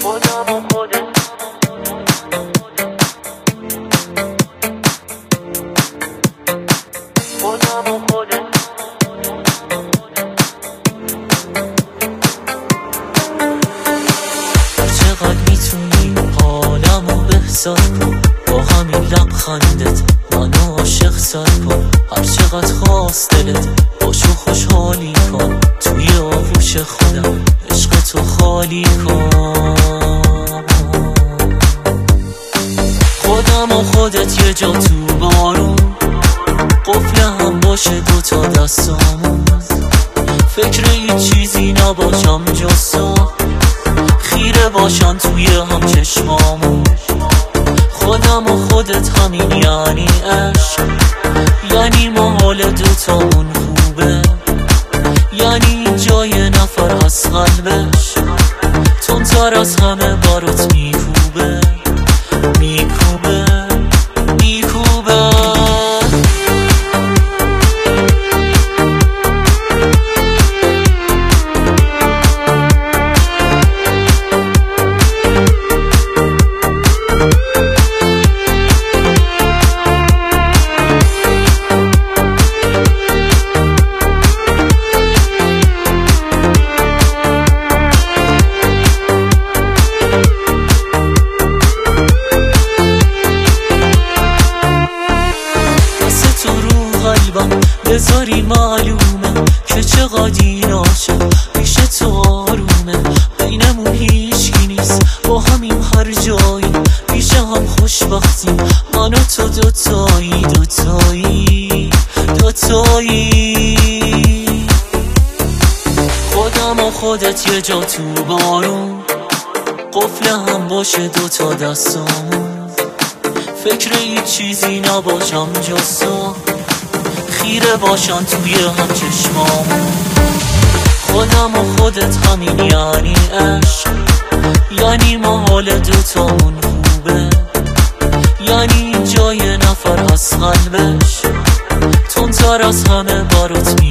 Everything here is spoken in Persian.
چقدر میتونی حالمو بهتر کن، با همین لبخندت منو عاشق سر کن. هر چقدر خواست دلت باشو خوشحالی کن، توی آغوش خودم عشق تو خالی کن. خودم و خودت یه جا تو بارون، قفل هم باشه دوتا دستامون. فکر هیچ چیزی نباشم جز تو، خیره باشن توی هم چشمامون. خودم و خودت همین یعنی عشق، یعنی ما حال دوتامون خوبه، یعنی جای نفر از قلبش تندتر از همه برات میکوبه میکوبه میکوبه. بذاری معلومه که چقدر این عاشق پیش تو آرومه. بینمون هیچکی نیست، با همیم هر جایی پیش هم خوشبختیم. من و تو دوتایی دوتایی دوتایی. خودم و خودت یه جا تو بارون، قفل هم باشه دوتا دستامون. فکر هیچ چیزی نباشم جز تو، خیره باشن توی هم چشمامون. خودم و خودت همین یعنی عشق، یعنی ما حال دوتامون خوبه، یعنی جای نفر از قلبش تندتر از همه برات